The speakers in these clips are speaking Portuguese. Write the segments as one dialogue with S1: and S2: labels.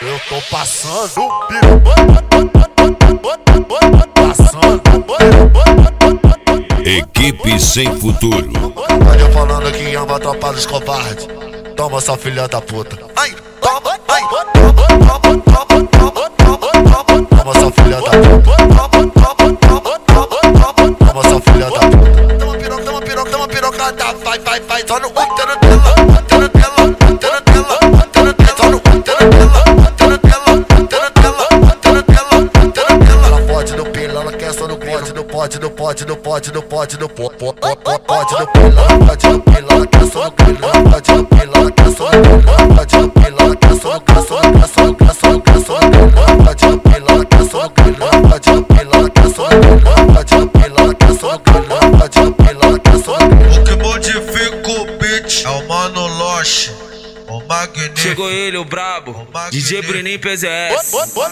S1: Eu tô passando
S2: Equipe sem futuro.
S1: Olha falando que ama a tropa dos covardes. Toma essa filha da puta. Ai, toma, ai, toma essa filha da puta. Toma essa filha da puta. Toma pirocada, vai, só no tela, ela pode no pila, ela quer só no pode, no pode, no pode, no pode, no pode, no pode no pila, ela pode no pila, ela quer só no pila, pode no pila, ela quer só no pila, pode no pila, ela quer só no pila, pode no pila, ela quer só no pila, pode no pila, ela quer só no pila, pode no pila, ela quer só no pila, pode no pila, ela quer só no pila.
S3: O que modifica o beat é o Mano Loche, o Magnífico.
S4: Chegou ele, o brabo, DJ Bruninho PZS.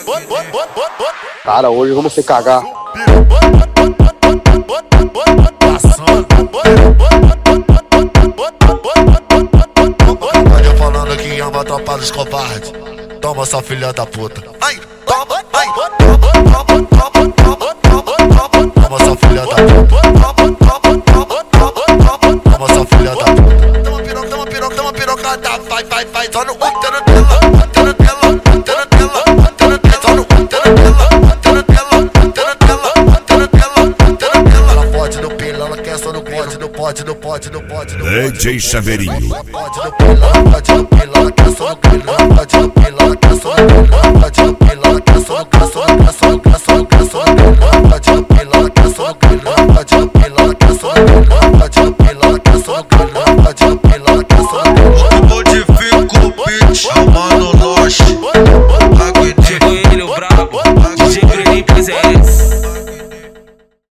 S5: Cara, hoje vamos se cagar.
S1: Olha falando que ama a tropa dos covardes. Toma essa filha da puta. Ai, toma, ai, toma essa filha da puta. Toma essa filha da puta. Toma pirocada, vai, só no tela. Ela pode no pila, ela quer só no pode, no pode, no pode, no pode, no pode.
S2: DJ Chaveirinho.
S1: Pode no pila, ela quer só no pila, pode no pila, ela quer só no pila, pode no pila, ela quer só no pila, pode no pila, ela quer só no pila, pode no pila, ela quer só no pila, pode no pila, ela quer só no pila, pode no pila, ela quer só no pila.
S3: O que modifica o beat é o Mano Loche, o Magnífico.
S4: Chegou ele, o brabo, DJ Bruninho PZS.